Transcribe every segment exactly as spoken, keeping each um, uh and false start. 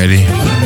ready?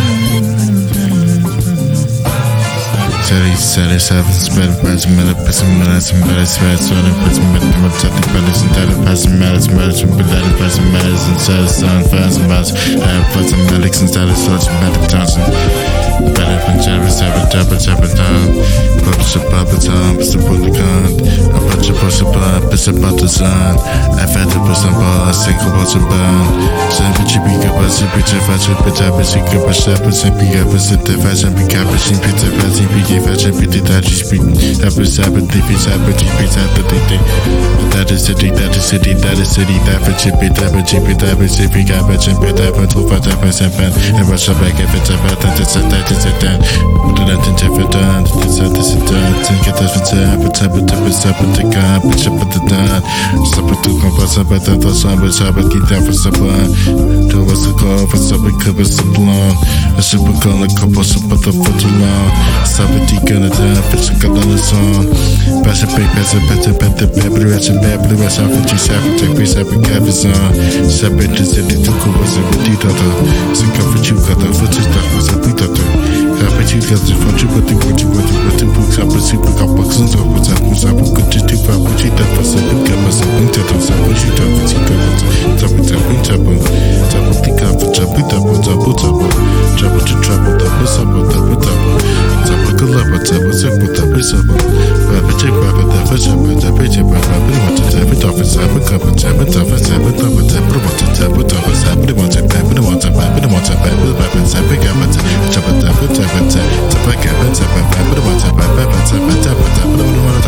Steady, steady, seven, spread, press, minute, press, minutes, and better, spread, sweating, press, minute, and protect the betters, and dead, press, minutes, minutes, and better, press, minutes, and set, sun, fast, and bounce, and press, and medics, and status, such, better, Johnson. Better than Jarvis, have a tap, a tap, a time. Publish a pop, a time, it's a pull the gun. I put your push a blood, it's about the sun. I've had to put some ball, I think about some bun. Send a chippy, cup, a zippy, chip, a chip, a tap, a chick, a shop, a simply, a visit, the fashion, be capping, pizza, fashion, be gay, fashion, be the touchy speak. That was a deep, it's a pretty piece at the day. That is city, that is city, that is city, that for chippy, that for chippy, that for chippy, got a chip, that for two, five, that for seven, and rush up back if it's about that, it's a that. It's a done. What did I think ever done? This is this is done. Think it does for time, but time, but time, but time, but the guy, but you put the done. Supper to come for some, but then for some, but some, but get down for supper. Do what's a call for some, but cover some long. A super call, a couple, some, but the foot too long. Supper, the gun, a time, fish, a gun on the song. Pass a big pass, a better, better, better, rest, and bad blue, rest, off, and you sap, and take peace, up, and cap is on. Separate the city to cool, was it with the daughter? So cover you, got the foot, is that was a big daughter. Capacity got the function, but the what you want to what to books up, super got boxes of what's up, what's up, good to do, but what you done for some big cameras and winter, those are what you done for some cameras. Tap it up, winter, tap it, think of a chop it up, what's up, what's up, drop it to trouble, tap it up, tap it up, tap it good love, tap it up, tap it up, tap it check, tap it up, tap it up, tap it up, tap it want to tap it off, tap it up, tap it up, tap it up, tap it up, tap it want to tap it off, tap it want to tap it want to tap it want to tap it want to tap it up, tap it up, tap it. Tap it, tap it, tap it, tap it, tap it, tap it, tap it, tap it, tap it, tap it,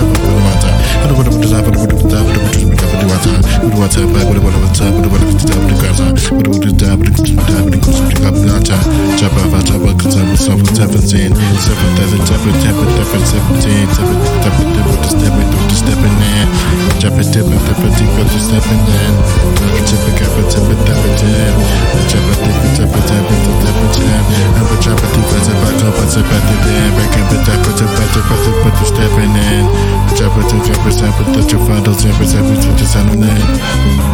but you're stepping in. Jump it to jump it, that you find those jump it, every two to seven.